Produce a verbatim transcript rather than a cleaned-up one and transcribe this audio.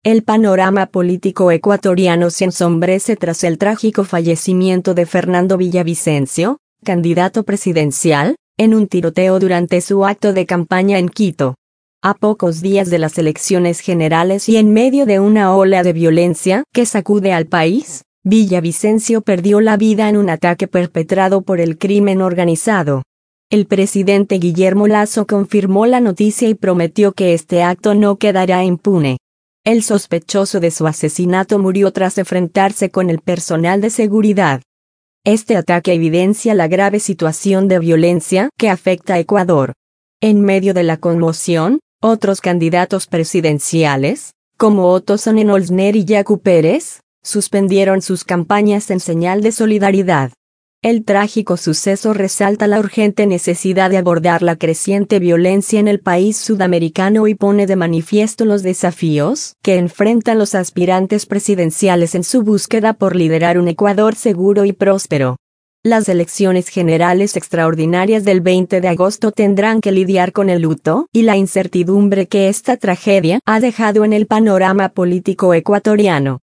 El panorama político ecuatoriano se ensombrece tras el trágico fallecimiento de Fernando Villavicencio, candidato presidencial, en un tiroteo durante su acto de campaña en Quito. A pocos días de las elecciones generales y en medio de una ola de violencia que sacude al país, Villavicencio perdió la vida en un ataque perpetrado por el crimen organizado. El presidente Guillermo Lasso confirmó la noticia y prometió que este acto no quedará impune. El sospechoso de su asesinato murió tras enfrentarse con el personal de seguridad. Este ataque evidencia la grave situación de violencia que afecta a Ecuador. En medio de la conmoción, otros candidatos presidenciales, como Otto Sonnenholzner y Yacu Pérez, suspendieron sus campañas en señal de solidaridad. El trágico suceso resalta la urgente necesidad de abordar la creciente violencia en el país sudamericano y pone de manifiesto los desafíos que enfrentan los aspirantes presidenciales en su búsqueda por liderar un Ecuador seguro y próspero. Las elecciones generales extraordinarias del veinte de agosto tendrán que lidiar con el luto y la incertidumbre que esta tragedia ha dejado en el panorama político ecuatoriano.